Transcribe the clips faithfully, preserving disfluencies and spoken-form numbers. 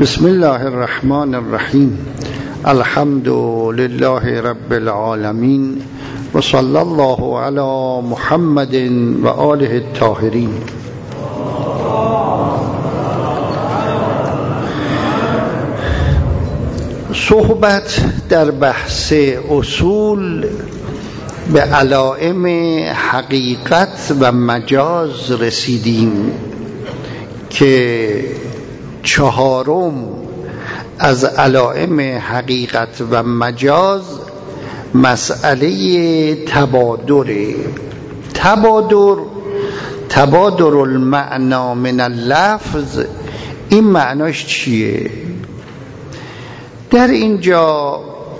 بسم الله الرحمن الرحیم. الحمد لله رب العالمین و صلی الله علی محمد و آله الطاهرین. صحبت در بحث اصول به علائم حقیقت و مجاز رسیدیم که چهارم از علائم حقیقت و مجاز مسئله تبادر. تبادر تبادر المعنا من اللفظ، این معناش چیه؟ در اینجا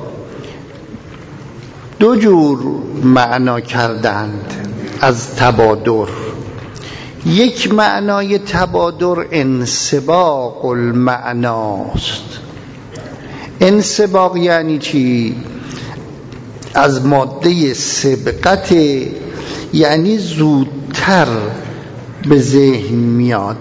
دو جور معنا کردند از تبادر. یک معنای تبادر انسباق المعناست. انسباق یعنی چی؟ از ماده سبقت، یعنی زودتر به ذهن میاد.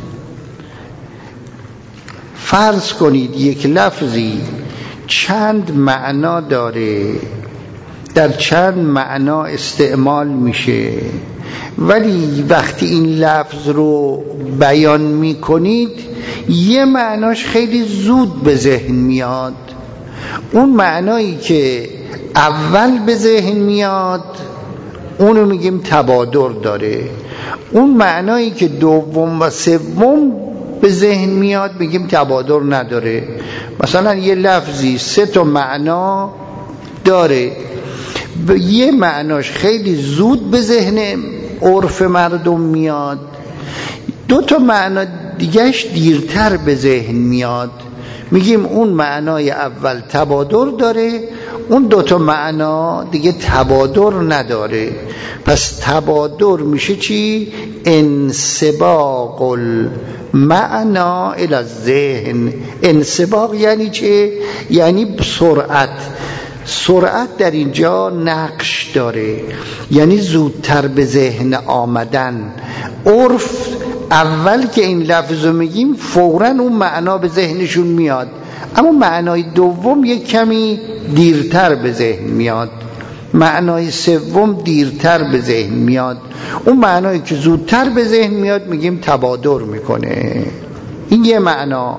فرض کنید یک لفظی چند معنا داره، در چند معنا استعمال میشه، ولی وقتی این لفظ رو بیان میکنید یه معناش خیلی زود به ذهن میاد. اون معنایی که اول به ذهن میاد اونو میگیم تبادر داره. اون معنایی که دوم و سوم به ذهن میاد میگیم تبادر نداره. مثلا یه لفظی سه تا معنا داره، یه معناش خیلی زود به ذهن عرف مردم میاد، دو تا معنا دیگهش دیرتر به ذهن میاد، میگیم اون معنای اول تبادر داره، اون دو تا معنا دیگه تبادر نداره. پس تبادر میشه چی؟ انسباق المعنا الی الذهن. انسباق یعنی چه؟ یعنی سرعت. سرعت در اینجا نقش داره، یعنی زودتر به ذهن آمدن. عرف اول که این لفظ رو میگیم فوراً اون معنا به ذهنشون میاد، اما معنای دوم یک کمی دیرتر به ذهن میاد، معنای سوم دیرتر به ذهن میاد. اون معنایی که زودتر به ذهن میاد میگیم تبادر میکنه. این یه معنا.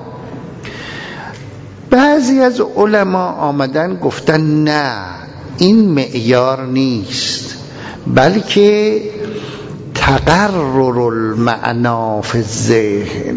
بعضی از علما آمدن گفتن نه، این معیار نیست، بلکه تقرر المعنا فی الذهن،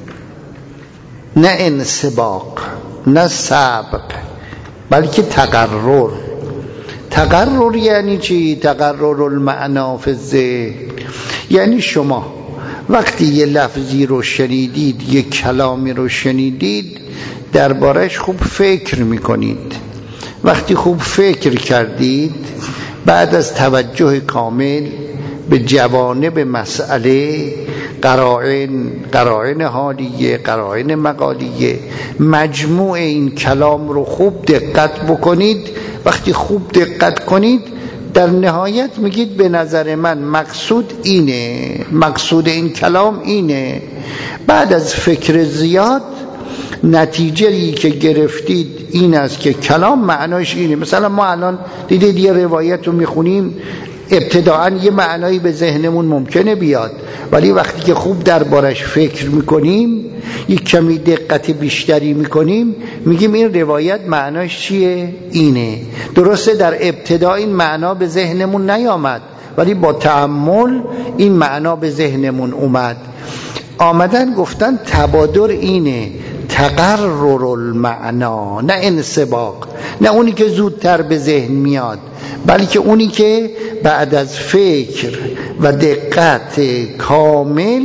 نه انسباق نه سبق، بلکه تقرر. تقرر یعنی چی؟ تقرر المعنا فی الذهن یعنی شما وقتی یه لفظی رو شنیدید، یه کلامی رو شنیدید، دربارش خوب فکر میکنید. وقتی خوب فکر کردید، بعد از توجه کامل به جوانب مسئله، قرائن قرائن حالیه، قرائن مقالیه، مجموع این کلام رو خوب دقت بکنید. وقتی خوب دقت کنید در نهایت میگید به نظر من مقصود اینه، مقصود این کلام اینه. بعد از فکر زیاد نتیجه‌ای که گرفتید این است که کلام معناش اینه. مثلا ما الان دیدید یه روایت رو میخونیم، ابتداعاً یه معنایی به ذهنمون ممکنه بیاد، ولی وقتی که خوب دربارش فکر میکنیم، یک کمی دقت بیشتری میکنیم، میگیم این روایت معناش چیه؟ اینه. درسته در ابتدا این معنا به ذهنمون نیامد، ولی با تأمل این معنا به ذهنمون اومد. آمدن گفتن تبادر اینه، تقرر المعنا، نه انسباق، نه اونی که زودتر به ذهن میاد، بلکه اونی که بعد از فکر و دقت کامل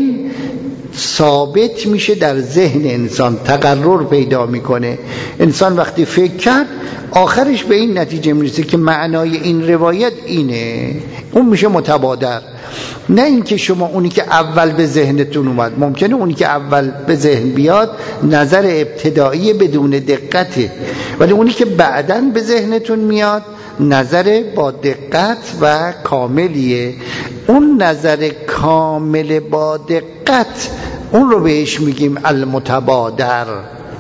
ثابت میشه در ذهن انسان، تقرر پیدا میکنه. انسان وقتی فکر کرد آخرش به این نتیجه میرسه که معنای این روایت اینه، اون میشه متبادر. نه اینکه شما اونی که اول به ذهنتون اومد، ممکنه اونی که اول به ذهن بیاد نظر ابتدایی بدون دقته، ولی اونی که بعداً به ذهنتون میاد نظر با دقت و کاملیه. اون نظر کامل با دقت اون رو بهش میگیم المتبادر.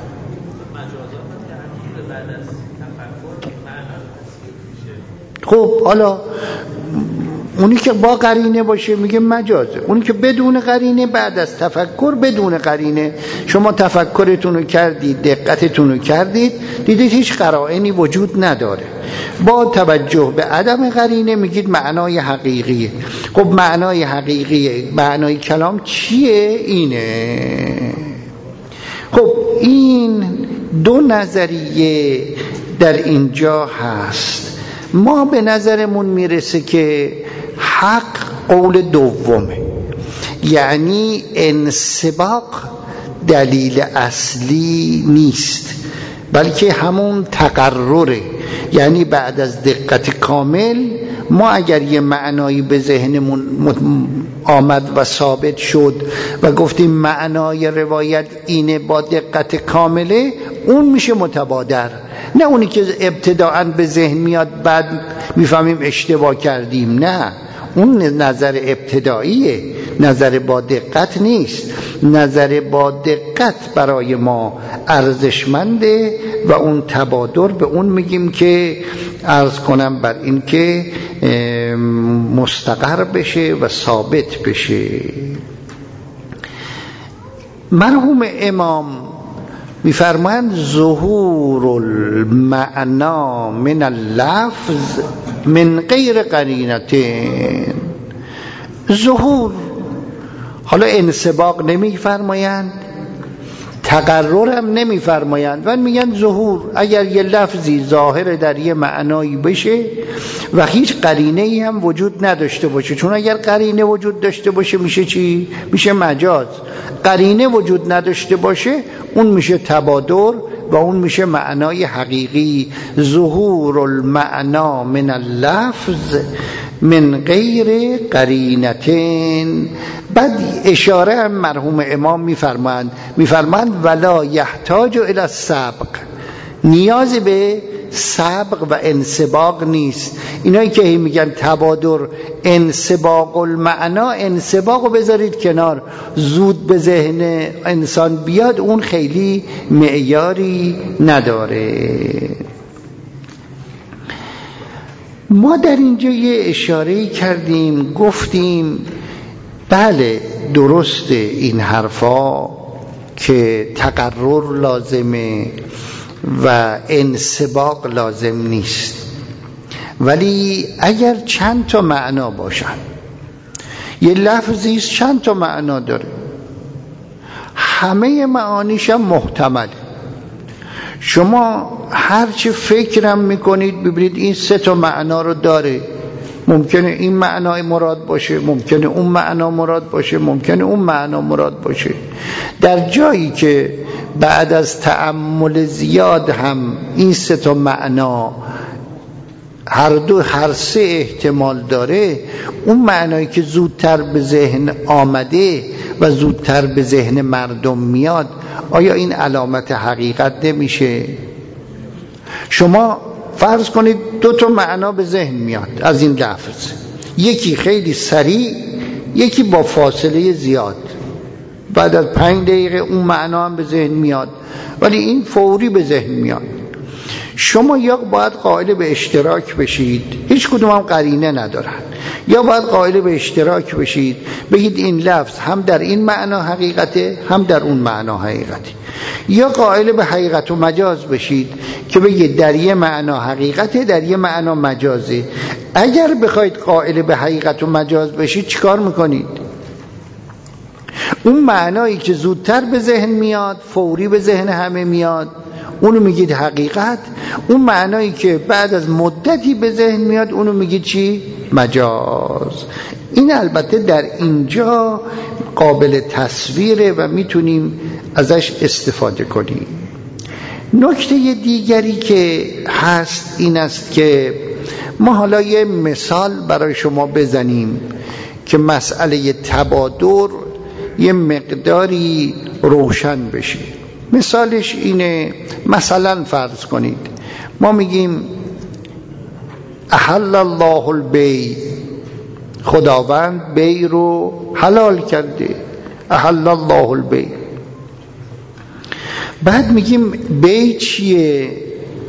بعد از تفکر معنا تصویر میشه. خب حالا اونی که با قرینه باشه میگه مجازه، اونی که بدون قرینه بعد از تفکر بدون قرینه شما تفکرتون رو کردید، دقتتون رو کردید، دیدید هیچ قرائنی وجود نداره، با توجه به عدم قرینه میگید معنای حقیقیه. خب معنای حقیقیه، معنای کلام چیه؟ اینه. خب این دو نظریه در اینجا هست. ما به نظرمون میرسه که حق قول دومه، یعنی انسباق دلیل اصلی نیست بلکه همون تقرره. یعنی بعد از دقت کامل ما اگر یه معنایی به ذهنمون آمد و ثابت شد و گفتیم معنای روایت اینه با دقت کامله، اون میشه متبادر، نه اونی که ابتداعاً به ذهن میاد بعد میفهمیم اشتباه کردیم. نه، اون نظر ابتداییه، نظر با دقت نیست. نظر با دقت برای ما ارزشمنده و اون تبادر به اون میگیم که عرض کنم بر این که مستقر بشه و ثابت بشه. مرحوم امام میفرمایند ظهور المعنا من اللفظ من غیر قرینتین. ظهور، حالا انسباق نمیفرمایند، تقرر هم نمیفرمایند و میگن ظهور. اگر یه لفظی ظاهر در یه معنایی بشه و هیچ قرینه ای هم وجود نداشته باشه، چون اگر قرینه وجود داشته باشه میشه چی؟ میشه مجاز. قرینه وجود نداشته باشه اون میشه تبادر و اون میشه معنای حقیقی. ظهور المعنا من اللفظ من غیر قرینتین. بعد اشاره هم مرحوم امام میفرمایند میفرمایند ولا یحتاج الی السبق، نیاز به سبق و انسباق نیست. اینایی که میگن تبادر انسباق المعنا، انسباقو بذارید کنار، زود به ذهن انسان بیاد، اون خیلی معیاری نداره. ما در اینجا یه اشاره کردیم، گفتیم بله درسته این حرفا که تقرر لازمه و انسباق لازم نیست، ولی اگر چند تا معنا باشن، یه لفظی چند تا معنا داره، همه معانیش هم محتمله، شما هرچی فکرم میکنید ببینید این سه تا معنا رو داره، ممکنه این معنای مراد باشه، ممکنه اون معنا مراد باشه، ممکنه اون معنا مراد باشه. در جایی که بعد از تأمل زیاد هم این سه تا معنا هر دو هر سه احتمال داره، اون معنایی که زودتر به ذهن آمده و زودتر به ذهن مردم میاد، آیا این علامت حقیقت نمیشه؟ شما فرض کنید دو تا معنا به ذهن میاد از این لفظ، یکی خیلی سریع، یکی با فاصله زیاد، بعد از پنج دقیقه اون معنا هم به ذهن میاد، ولی این فوری به ذهن میاد. شما یا باید قائل به اشتراک بشید، هیچ کدوم هم قرینه ندارن، یا باید قائل به اشتراک بشید بگید این لفظ هم در این معنا حقیقته هم در اون معنا حقیقته، یا قائل به حقیقت و مجاز بشید که بگید در یه معنا حقیقته در یه معنا مجازه. اگر بخواید قائل به حقیقت و مجاز بشید چیکار میکنید؟ اون معنایی که زودتر به ذهن میاد، فوری به ذهن همه میاد، اونو میگید حقیقت. اون معنایی که بعد از مدتی به ذهن میاد اونو میگید چی؟ مجاز. این البته در اینجا قابل تصویره و میتونیم ازش استفاده کنیم. نکته دیگری که هست این است که ما حالا یه مثال برای شما بزنیم که مسئله تبادر یه مقداری روشن بشه. مثالش اینه، مثلا فرض کنید ما میگیم احل الله البیع، خداوند بیع رو حلال کرده، احل الله البیع. بعد میگیم بیع چیه؟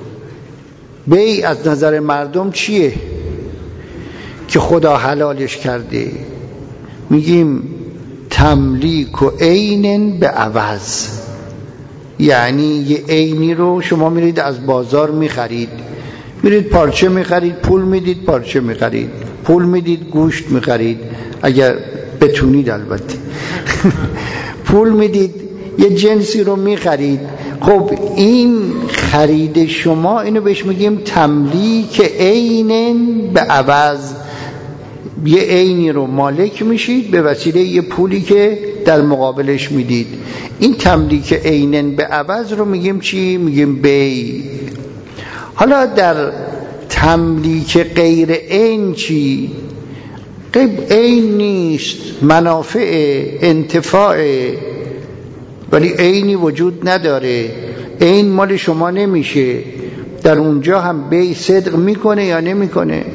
بیع از نظر مردم چیه که خدا حلالش کرده؟ میگیم تملیک و عین به عوض، یعنی یه عینی رو شما میرید از بازار میخرید، میرید پارچه میخرید، پول میدید پارچه میخرید، پول میدید گوشت میخرید اگر بتونید البته پول میدید یه جنسی رو میخرید. خب این خرید شما، اینو بهش میگیم تملیک عین به عوض. یه عینی رو مالک میشید به وسیله یه پولی که در مقابلش میدید. این تملیک عین به عوض رو میگیم چی؟ میگیم بیع. حالا در تملیک غیر عین چی؟ عین نیست، منافع، انتفاع، ولی عینی وجود نداره، عین مال شما نمیشه. در اونجا هم بیع صدق میکنه یا نمیکنه؟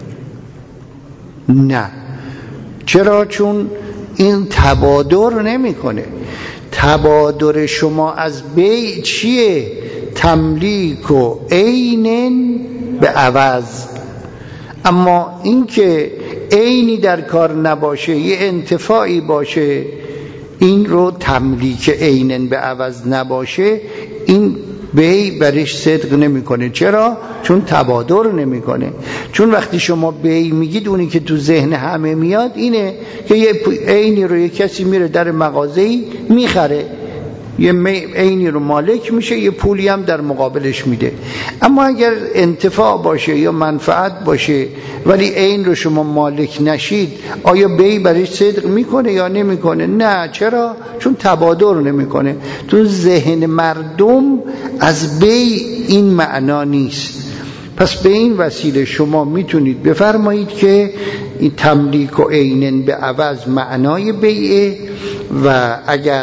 نه. چرا؟ چون این تبادر نمیکنه. تبادر شما از بیع چیه؟ تملیک و عین به عوض. اما اینکه عینی در کار نباشه، یه انتفاعی باشه، این رو تملیک عین به عوض نباشه، این بیع برش صدق نمیکنه. چرا؟ چون تبادر نمیکنه. چون وقتی شما بیع میگید، اونی که تو ذهن همه میاد اینه که یه عینی رو یه کسی میره در مغازه‌ای میخره، یه عینی رو مالک میشه، یه پولی هم در مقابلش میده. اما اگر انتفاع باشه یا منفعت باشه ولی عین رو شما مالک نشید، آیا بیع برش صدق میکنه یا نمیکنه؟ نه. چرا؟ چون تبادر نمیکنه. تو ذهن مردم از بیع این معنا نیست. پس به این وسیله شما میتونید بفرمایید که این تملیک و عین به عوض معنای بیعه، و اگر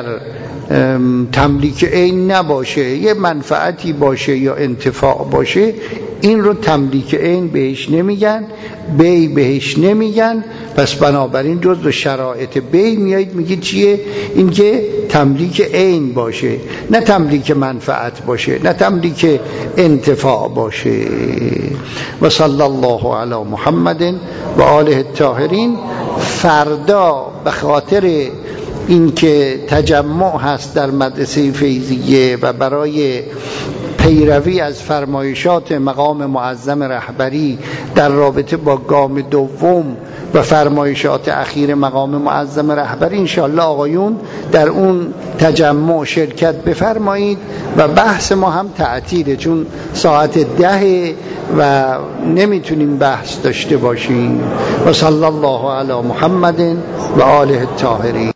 تملیک عین نباشه، یه منفعتی باشه یا انتفاع باشه، این رو تملیک عین بهش نمیگن، بیع بهش نمیگن. پس بنابراین جزو شرایط بیع میایید میگید چیه؟ این که تملیک عین باشه، نه تملیک منفعت باشه، نه تملیک انتفاع باشه. و صلی الله علی محمد و آله الطاهرین. فردا به خاطر این که تجمع هست در مدرسه فیضیه و برای پیروی از فرمایشات مقام معظم رهبری در رابطه با گام دوم و فرمایشات اخیر مقام معظم رهبری، انشاءالله آقایون در اون تجمع شرکت بفرمایید. و بحث ما هم تعطیله چون ساعت ده و نمیتونیم بحث داشته باشیم. و صلی الله علی محمد و آله الطاهرین.